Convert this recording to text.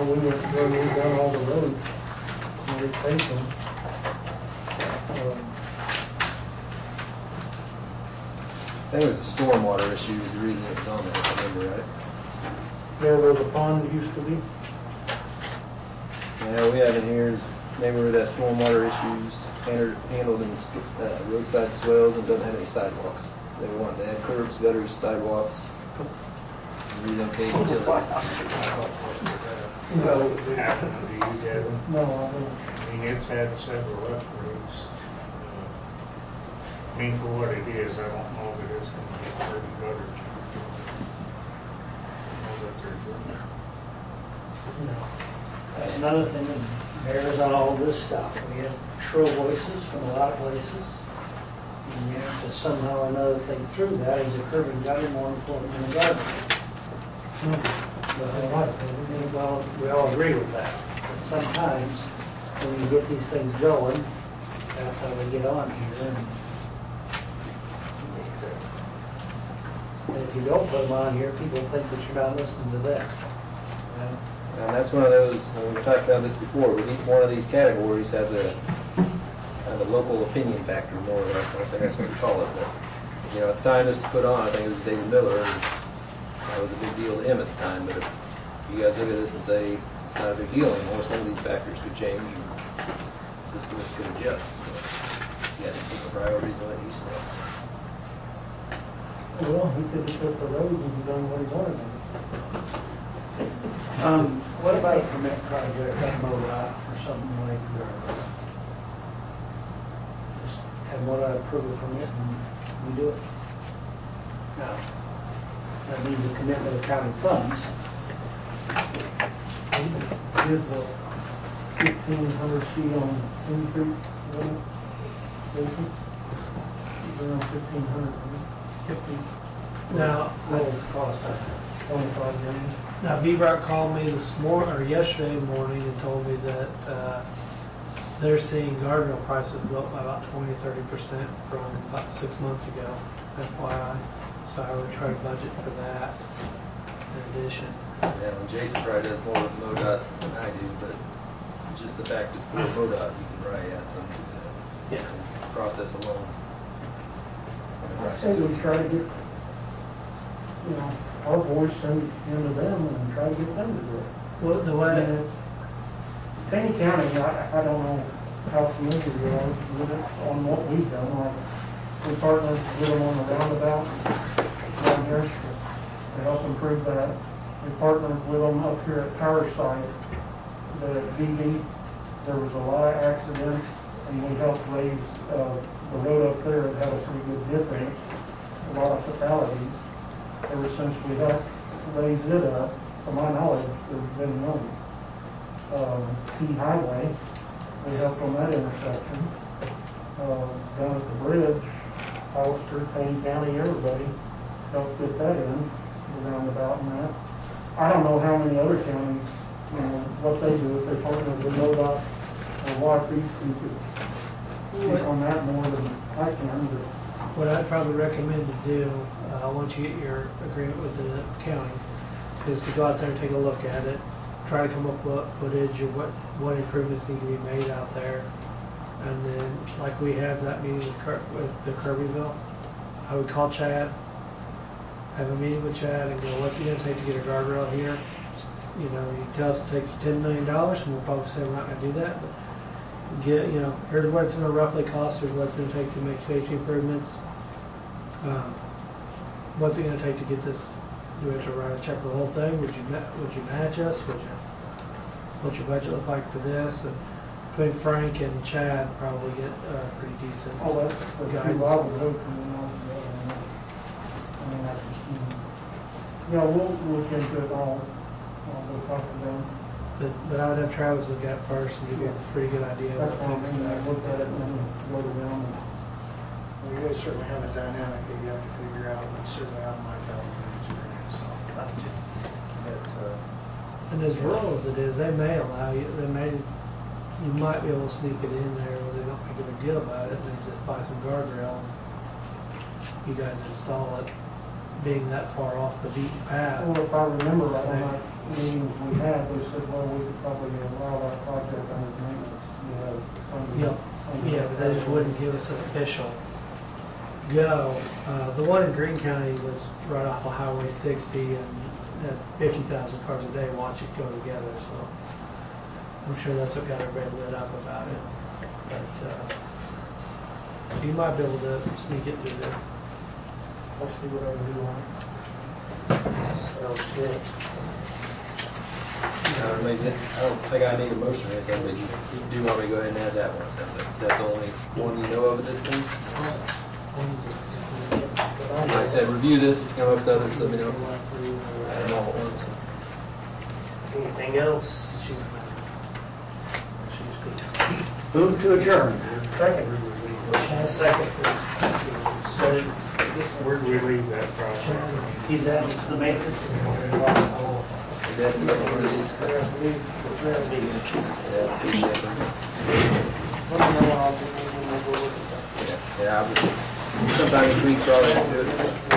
we went when we done all the roads, and replaced them. I think it was a stormwater issue, was the reason it was on there, if I remember right. There was a pond used to be. Yeah, we have in here is neighborhood has stormwater issues handled in roadside swales and doesn't have any sidewalks. They want to add curbs, gutters, sidewalks, relocate utilities. No, it happened to you, Devin. No, I don't. I mean, it's had several upgrades. I mean, for what it is, I don't know that it's going to be pretty gutter. I know that they're doing it. That's another thing that bears on all this stuff. We have shrill voices from a lot of places. And you have to somehow or another think through that. Is a curb and gutter more important than a gutter? Well, we all agree with that. But sometimes when you get these things going, that's how they get on here. And Makes sense. if you don't put them on here, people think that you're not listening to them. And that's one of those, we talked about this before, but each one of these categories has a kind of a local opinion factor, more or less. I think that's what we call it. But, you know, at the time this was put on, I think it was David Miller, and that was a big deal to him at the time. But if you guys look at this and say it's not a big deal anymore, some of these factors could change, and this list could adjust. So you have to put the priorities on what you say. Well, he could have took the roads and done what he wanted. What about a permit project at MoDOT or something like that? Just have MoDOT approve a permit and we do it? No. That means a commitment of county funds. Here's the 1,500 feet on King Creek, Jason. Around 1,500. 50. Now, what does it cost? 25 grand. Now, VBROC called me this morning or yesterday morning and told me that they're seeing guardrail prices go up by about 20-30% from about 6 months ago. FYI, so I would try to budget for that in addition. Yeah, and Jason probably does more with MoDOT than I do, but just the fact that for MoDOT, you can probably add something to that. Yeah. Process alone. I say we try to get, our voice into them and try to get them to do it. Well, the way Taney County, I don't know how familiar you are with it on what we've done. Like we partnered with them on the roundabout down here to help improve that. We partnered with them up here at Tower Site, the DB. There was a lot of accidents, and we helped raise the road up there. It had a pretty good dip in it. A lot of fatalities. Ever since we helped raise it up, to my knowledge, there's been none. Key Highway, we helped on that intersection. Down at the bridge, Hollister, Taney County, everybody helped get that in, the roundabout and that. I don't know how many other counties, what they do, if they partner with MoDOT or what, these people speak on that more than I can, but what I'd probably recommend to do, once you get your agreement with the county, is to go out there and take a look at it, try to come up with footage of what improvements need to be made out there, and then like we have that meeting with the Kirbyville, I would call Chad, have a meeting with Chad, and go, what's it going to take to get a guardrail here? You tell us it takes $10 million, and we'll probably say we're not going to do that, but here's what it's going to roughly cost, here's what it's going to take to make safety improvements. What's it going to take to get this? Do we have to write a check for the whole thing? Would you match us? What's your budget look like for this? And between Frank and Chad, probably get pretty decent that's the guidance. I would hope from the one. I mean, that's just, we'll look into it all. We'll talk to them. But I would have Travis look at it first and give you a pretty good idea of That's what what to I mean. expect. Look at it and then go to them. Well, you guys certainly have a dynamic that you have to figure out, and it's certainly out of my caliber experience, so that's just, And as rural as it is, they may allow you, you might be able to sneak it in there where they don't make a big deal about it, and then just buy some guardrail and you guys install it. being that far off the beaten path. Well, if I remember right, on that meetings we had, they said, well, we could probably allow that project under maintenance, you know. Yeah, but they just wouldn't give us an official go. The one in Greene County was right off of Highway 60 and had 50,000 cars a day watch it go together, so I'm sure that's what got everybody lit up about it. But you might be able to sneak it through there. I'll see whatever you want. Sounds good. I don't think I need a motion or anything, but you do want me to go ahead and add that one, sounds like. Is that the only one you know of at this point? Like I said, review this, if you come up with others, let me know. Add them all at once. Anything else? Move to adjourn. Second. Second. Discussion. Where do we leave that project? He's at the matrix. And then another one of these. Let me know when I'll go look at that. Yeah, sometime this week, probably do it.